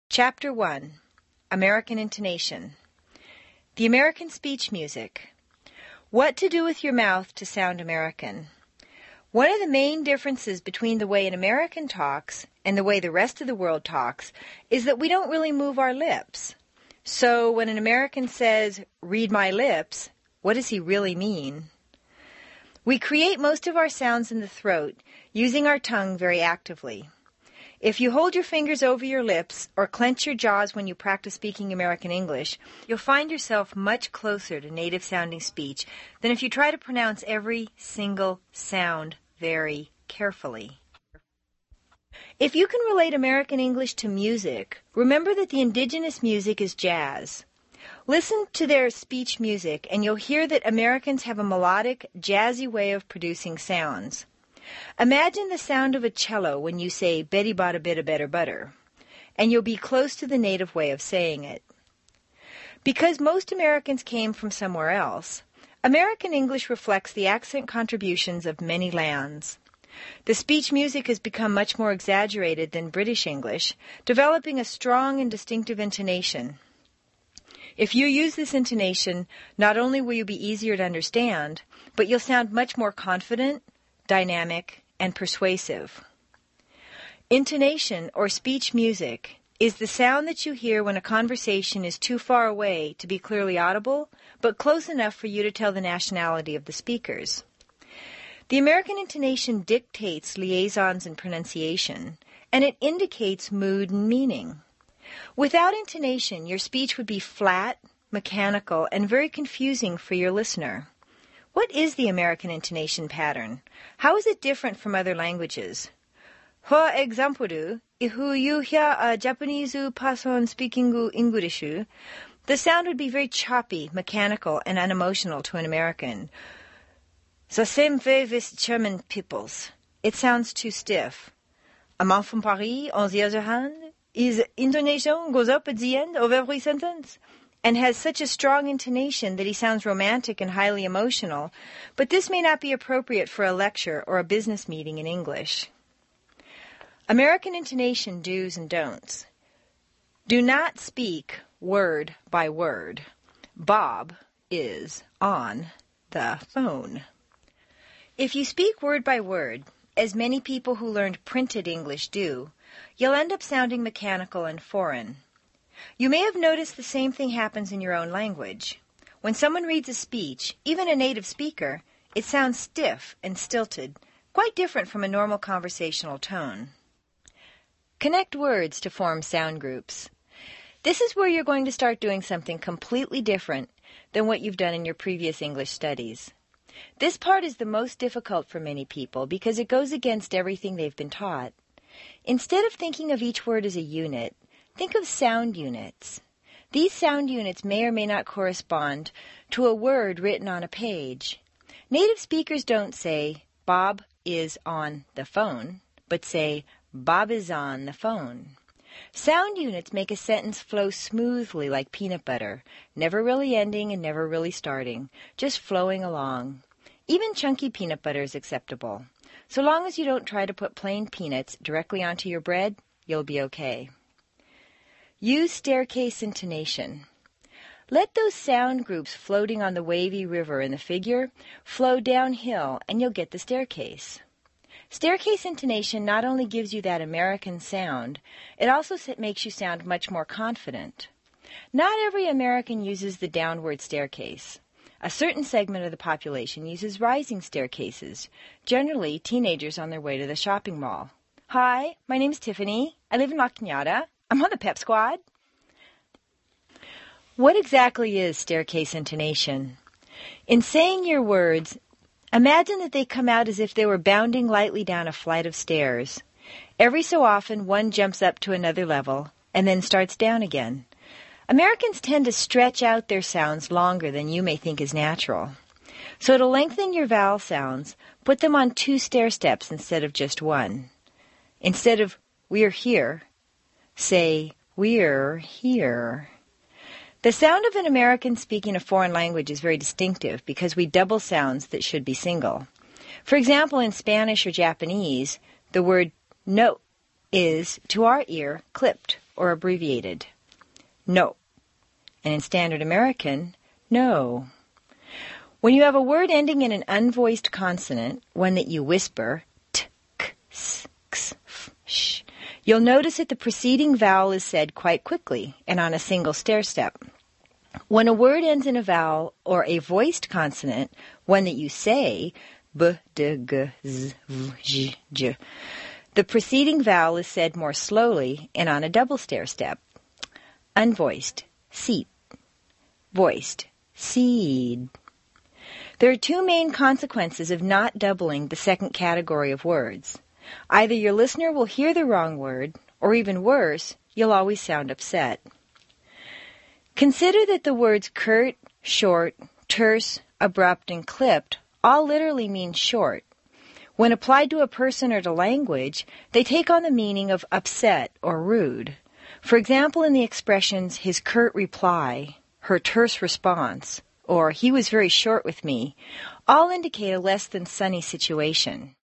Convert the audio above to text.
Chapter 1, American Intonation. The American Speech Music. What to do with your mouth to sound American. One of the main differences between the way an American talks and the way the rest of the world talks is that we don't really move our lips. So when an American says, "read my lips," what does he really mean? We create most of our sounds in the throat using our tongue very actively. If you hold your fingers over your lips or clench your jaws when you practice speaking American English, you'll find yourself much closer to native-sounding speech than if you try to pronounce every single sound very carefully. If you can relate American English to music, remember that the indigenous music is jazz. Listen to their speech music and you'll hear that Americans have a melodic, jazzy way of producing sounds. Imagine the sound of a cello when you say "Betty bought a bit of better butter," and you'll be close to the native way of saying it. Because most Americans came from somewhere else, American English reflects the accent contributions of many lands. The speech music has become much more exaggerated than British English, developing a strong and distinctive intonation. If you use this intonation, not only will you be easier to understand, but you'll sound much more confident, dynamic, and persuasive. Intonation, or speech music, is the sound that you hear when a conversation is too far away to be clearly audible, but close enough for you to tell the nationality of the speakers. The American intonation dictates liaisons and pronunciation, and it indicates mood and meaning. Without intonation, your speech would be flat, mechanical, and very confusing for your listener. What is the American intonation pattern? How is it different from other languages? For example, if you hear a Japanese person speaking English, the sound would be very choppy, mechanical, and unemotional to an American. The same way with German peoples. It sounds too stiff. A man from Paris, on the other hand, his intonation goes up at the end of every sentence and has such a strong intonation that he sounds romantic and highly emotional, but this may not be appropriate for a lecture or a business meeting in English. American intonation do's and don'ts. Do not speak word by word. Bob is on the phone. If you speak word by word, as many people who learned printed English do, you'll end up sounding mechanical and foreign. You may have noticed the same thing happens in your own language. When someone reads a speech, even a native speaker, it sounds stiff and stilted, quite different from a normal conversational tone. Connect words to form sound groups. This is where you're going to start doing something completely different than what you've done in your previous English studies. This part is the most difficult for many people because it goes against everything they've been taught. Instead of thinking of each word as a unit, think of sound units. These sound units may or may not correspond to a word written on a page. Native speakers don't say, "Bob is on the phone," but say, "Bob is on the phone." Sound units make a sentence flow smoothly like peanut butter, never really ending and never really starting, just flowing along. Even chunky peanut butter is acceptable. So long as you don't try to put plain peanuts directly onto your bread, you'll be okay. Use staircase intonation. Let those sound groups floating on the wavy river in the figure flow downhill and you'll get the staircase. Staircase intonation not only gives you that American sound, it also makes you sound much more confident. Not every American uses the downward staircase. A certain segment of the population uses rising staircases, generally teenagers on their way to the shopping mall. "Hi, my name's Tiffany. I live in La Cañada. I'm on the Pep Squad." What exactly is staircase intonation? In saying your words, imagine that they come out as if they were bounding lightly down a flight of stairs. Every so often, one jumps up to another level and then starts down again. Americans tend to stretch out their sounds longer than you may think is natural. So to lengthen your vowel sounds, put them on 2 stair steps instead of just 1. Instead of "we're here," say "we're here." The sound of an American speaking a foreign language is very distinctive because we double sounds that should be single. For example, in Spanish or Japanese, the word "no" is, to our ear, clipped or abbreviated. No. And in Standard American, no. When you have a word ending in an unvoiced consonant, one that you whisper, t, k, s, x, f, sh, you'll notice that the preceding vowel is said quite quickly and on a single stair step. When a word ends in a vowel or a voiced consonant, one that you say, b, d, g, z, v, j, j, the preceding vowel is said more slowly and on a double stair step. Unvoiced, seat. Voiced, seed. There are two main consequences of not doubling the second category of words. Either your listener will hear the wrong word, or even worse, you'll always sound upset. Consider that the words curt, short, terse, abrupt, and clipped all literally mean short. When applied to a person or to language, they take on the meaning of upset or rude. For example, in the expressions his curt reply, her terse response, or he was very short with me, all indicate a less than sunny situation.